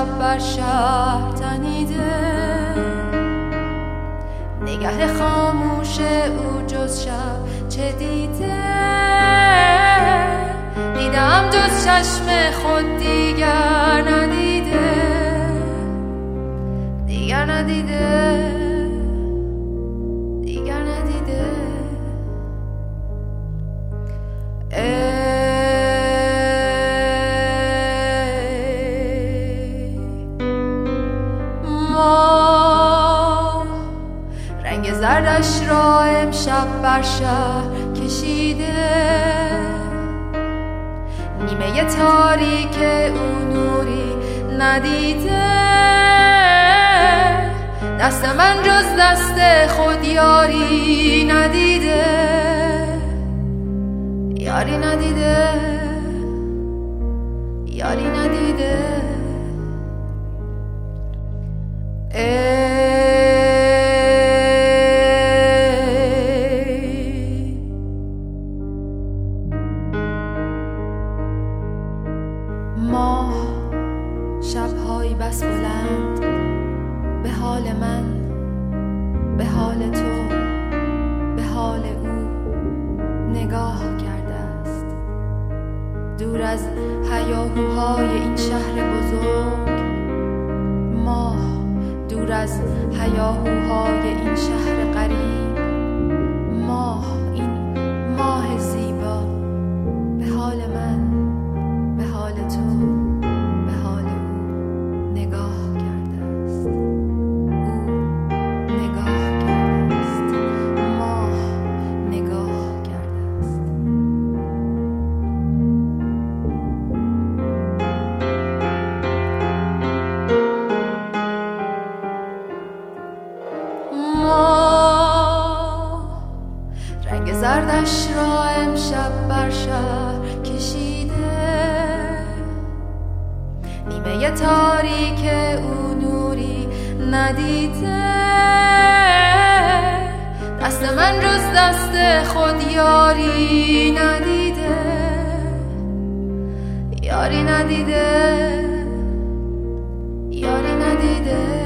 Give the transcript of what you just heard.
شب بر شهر تنیده، نگه خاموش او جز شب چه دیده؟ دیدم جز چشم خود دیگر ندیده، دیگر ندیده، دیگر ندیده. ما رنگ زردش را امشب بر شهر کشیده، نیمه تاریک او نوری ندیده، دست من جز دست خود یاری ندیده، یاری ندیده، یاری ندیده. ماه شب‌هایی بس بلند به حال من، به حال تو، به حال او نگاه کرده است. دور از هیاهوهای این شهر بزرگ، ماه دور از هیاهوهای این شهر غریب، ماه این ماه زیبا به حال من، به حال تو، به حال او نگاه کرده است. او نگاه کرده است، ماه نگاه کرده است. ما رنگ زردش را امشب بر شهر کشیده، نیمه تاریک او نوری ندیده، دست من جز دست خود یاری ندیده، یاری ندیده، یاری ندیده.